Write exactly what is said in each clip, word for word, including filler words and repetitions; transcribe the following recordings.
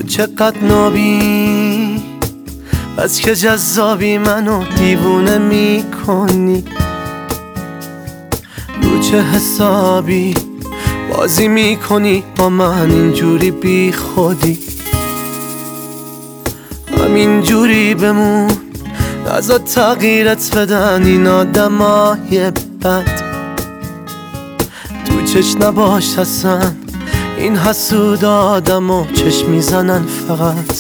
چقدر نابی بس که جذابی، منو دیوونه میکنی. رو چه حسابی بازی میکنی با من اینجوری بی خودی؟ همینجوری بمون، نذار تغییرت بدن این آدمای بد. تو چش نباش اصلا، این حسود آدمو چشم میزنن فقط.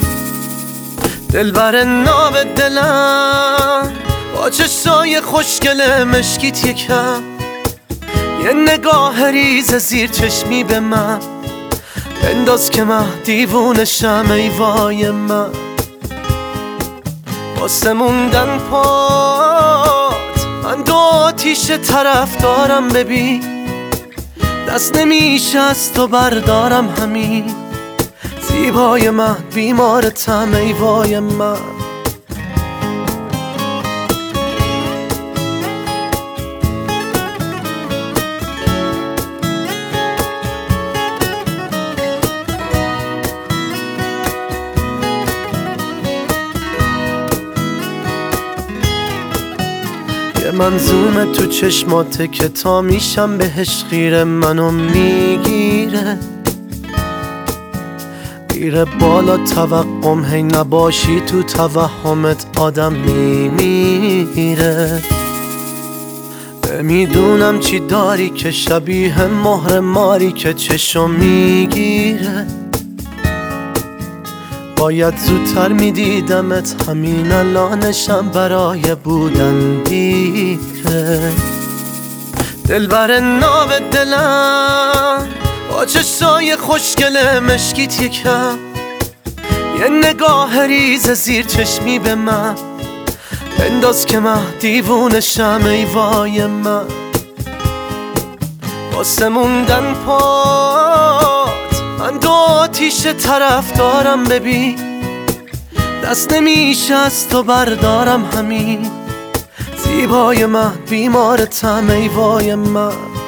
دلبر ناب دلم با چشای خوشگل مشکیت یکم، یه نگاه ریز زیر چشمی به من بنداز که من دیوونشم. ای وای من واسه موندن پات، من دو آتیش طرف دارم. ببین دست نمیشه از تو بردارم، همین زیبای من بیمارتم. ای وای من یه منظومه تو چشماته که تا میشم بهش خیره، منو میگیره میره بالا توقم. هی نباشی تو توهمت آدم میمیره. نمیدونم چی داری که شبیه مهر ماری که چشم میگیره. باید زودتر میدیدمت، همین الانشم برای بودن دیره. دلبر ناب دلم با چشای خوشگل مشکیت یکم، یه نگاه ریز زیر چشمی به من بنداز که من دیوونشم. ای وای من واسه موندن پات، من دو آتیش طرف دارم. ببین دست نمیشه از تو بردارم، همین زیبای من بیمارتم. ای وای من